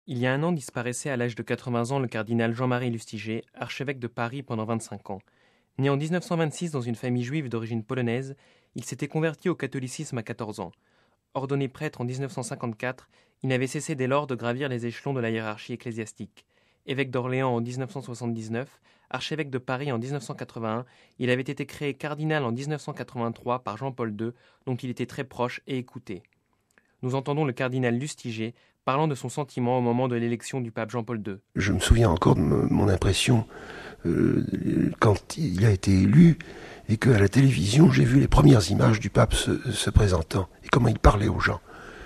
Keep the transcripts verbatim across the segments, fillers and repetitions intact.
Il y a un an disparaissait à l'âge de quatre-vingts ans le cardinal Jean-Marie Lustiger, archevêque de Paris pendant vingt-cinq ans. Né en dix-neuf cent vingt-six dans une famille juive d'origine polonaise, il s'était converti au catholicisme à quatorze ans. Ordonné prêtre en dix-neuf cent cinquante-quatre, il n'avait cessé dès lors de gravir les échelons de la hiérarchie ecclésiastique. Évêque d'Orléans en dix-neuf cent soixante-dix-neuf, archevêque de Paris en dix-neuf cent quatre-vingt-un, il avait été créé cardinal en dix-neuf cent quatre-vingt-trois par Jean-Paul deux, dont il était très proche et écouté. Nous entendons le cardinal Lustiger parlant de son sentiment au moment de l'élection du pape Jean-Paul deux. Je me souviens encore de mon impression euh, quand il a été élu et qu'à la télévision, j'ai vu les premières images du pape se, se présentant et comment il parlait aux gens.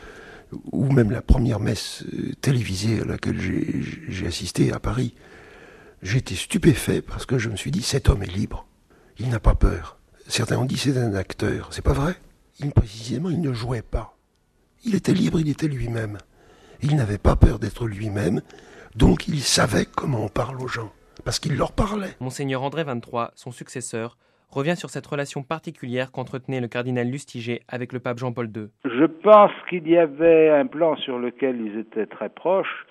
Ou même la première messe télévisée à laquelle j'ai, j'ai assisté à Paris. J'étais stupéfait parce que je me suis dit, cet homme est libre. Il n'a pas peur. Certains ont dit, c'est un acteur. C'est pas vrai. Il, précisément, il ne jouait pas. Il était libre, il était lui-même. Il n'avait pas peur d'être lui-même, donc il savait comment on parle aux gens, parce qu'il leur parlait. Monseigneur André vingt-trois, son successeur, revient sur cette relation particulière qu'entretenait le cardinal Lustiger avec le pape Jean-Paul deux. Je pense qu'il y avait un plan sur lequel ils étaient très proches,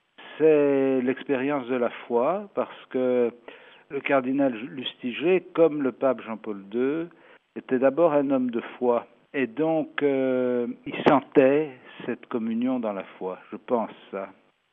c'est l'expérience de la foi, parce que le cardinal Lustiger, comme le pape Jean-Paul deux, était d'abord un homme de foi. Et donc, euh, il sentait cette communion dans la foi, je pense ça.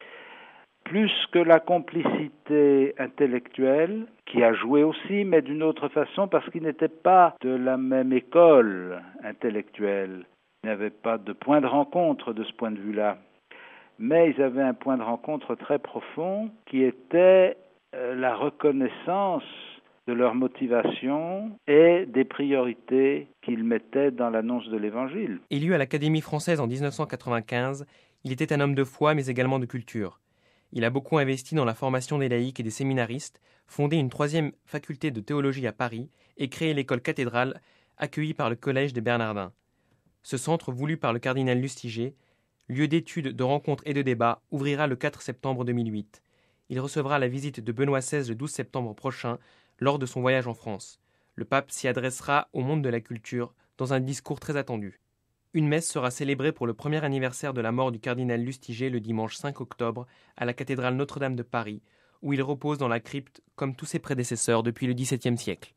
Plus que la complicité intellectuelle, qui a joué aussi, mais d'une autre façon, parce qu'ils n'étaient pas de la même école intellectuelle. Ils n'avaient pas de point de rencontre de ce point de vue-là. Mais ils avaient un point de rencontre très profond, qui était euh, la reconnaissance de leur motivation et des priorités qu'ils mettaient dans l'annonce de l'Évangile. Élu à l'Académie française en dix-neuf cent quatre-vingt-quinze, il était un homme de foi mais également de culture. Il a beaucoup investi dans la formation des laïcs et des séminaristes, fondé une troisième faculté de théologie à Paris et créé l'école cathédrale accueillie par le Collège des Bernardins. Ce centre, voulu par le cardinal Lustiger, lieu d'études, de rencontres et de débats, ouvrira le quatre septembre deux mille huit. Il recevra la visite de Benoît seize le douze septembre prochain, lors de son voyage en France. Le pape s'y adressera au monde de la culture dans un discours très attendu. Une messe sera célébrée pour le premier anniversaire de la mort du cardinal Lustiger le dimanche cinq octobre à la cathédrale Notre-Dame de Paris, où il repose dans la crypte comme tous ses prédécesseurs depuis le dix-septième siècle.